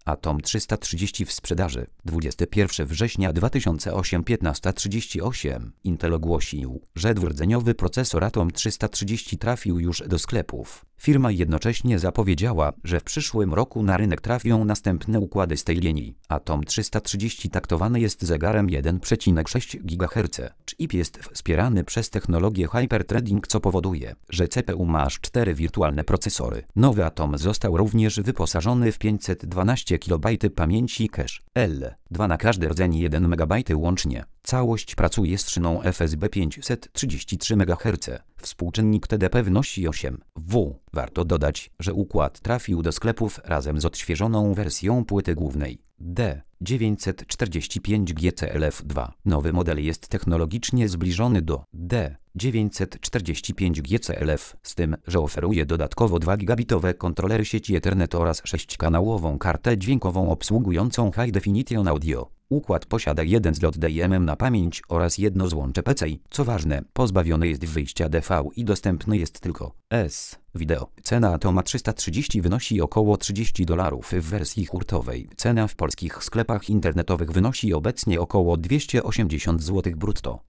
Atom 330 w sprzedaży. 21 września 2008 15:38. Intel ogłosił, że dwurdzeniowy procesor Atom 330 trafił już do sklepów. Firma jednocześnie zapowiedziała, że w przyszłym roku na rynek trafią następne układy z tej linii. Atom 330 taktowany jest zegarem 1,6 GHz. Chip jest wspierany przez technologię hyperthreading, co powoduje, że CPU ma aż 4 wirtualne procesory. Nowy Atom został również wyposażony w 512 KB pamięci cache L2 na każdy rdzeń 1 MB łącznie. Całość pracuje z szyną FSB 533 MHz. Współczynnik TDP wynosi 8W. Warto dodać, że układ trafił do sklepów razem z odświeżoną wersją płyty głównej D945GCLF2. Nowy model jest technologicznie zbliżony do D945GCLF, z tym, że oferuje dodatkowo 2 gigabitowe kontrolery sieci Ethernet oraz 6-kanałową kartę dźwiękową obsługującą High Definition Audio. Układ posiada jeden zlot DIMM na pamięć oraz jedno złącze PCI. Co ważne, pozbawiony jest wyjścia DV i dostępny jest tylko S-Video. Cena Atoma 330 wynosi około $30 w wersji hurtowej. Cena w polskich sklepach internetowych wynosi obecnie około 280 zł brutto.